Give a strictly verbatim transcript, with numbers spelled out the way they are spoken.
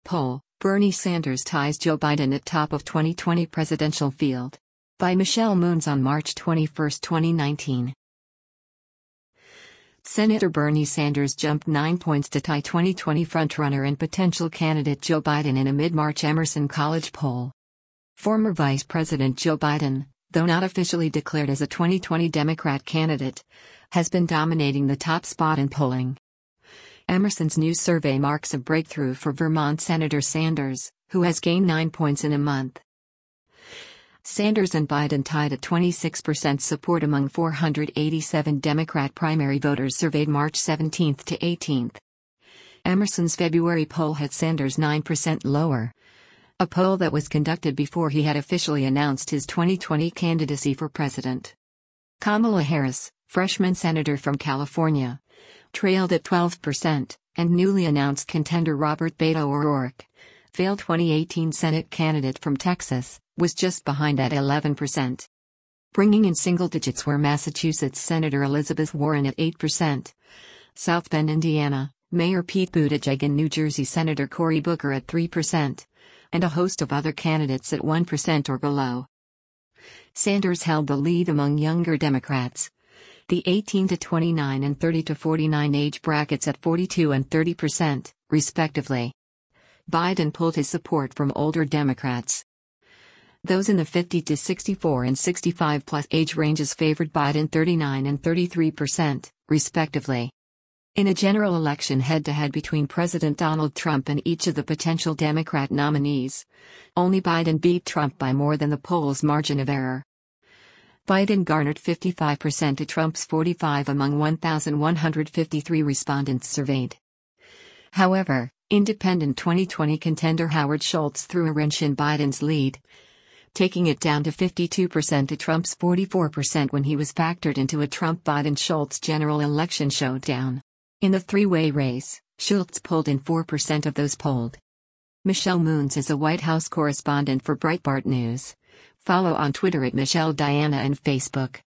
poll, Bernie Sanders ties Joe Biden at top of twenty twenty presidential field. By Michelle Moons on March twenty-first, twenty nineteen. Senator Bernie Sanders jumped nine points to tie twenty twenty frontrunner and potential candidate Joe Biden in a mid-March Emerson College poll. Former Vice President Joe Biden, though not officially declared as a twenty twenty Democrat candidate, has been dominating the top spot in polling. Emerson's new survey marks a breakthrough for Vermont Senator Sanders, who has gained nine points in a month. Sanders and Biden tied at twenty-six percent support among four hundred eighty-seven Democrat primary voters surveyed March seventeenth to eighteenth. Emerson's February poll had Sanders nine percent lower. A poll that was conducted before he had officially announced his twenty twenty candidacy for president. Kamala Harris, freshman senator from California, trailed at twelve percent, and newly announced contender Robert Beto O'Rourke, failed twenty eighteen Senate candidate from Texas, was just behind at eleven percent. Bringing in single digits were Massachusetts Senator Elizabeth Warren at eight percent, South Bend, Indiana, Mayor Pete Buttigieg, and New Jersey Senator Cory Booker at three percent, and a host of other candidates at one percent or below. Sanders held the lead among younger Democrats, the eighteen to twenty-nine and thirty to forty-nine age brackets at forty-two and thirty percent, respectively. Biden pulled his support from older Democrats. Those in the fifty to sixty-four and sixty-five plus age ranges favored Biden thirty-nine and thirty-three percent, respectively. In a general election head-to-head between President Donald Trump and each of the potential Democrat nominees, only Biden beat Trump by more than the poll's margin of error. Biden garnered fifty-five percent to Trump's forty-five among one thousand one hundred fifty-three respondents surveyed. However, independent twenty twenty contender Howard Schultz threw a wrench in Biden's lead, taking it down to fifty-two percent to Trump's forty-four percent when he was factored into a Trump-Biden-Schultz general election showdown. In the three-way race, Schultz pulled in four percent of those polled. Michelle Moons is a White House correspondent for Breitbart News. Follow on Twitter at Michelle Diana and Facebook.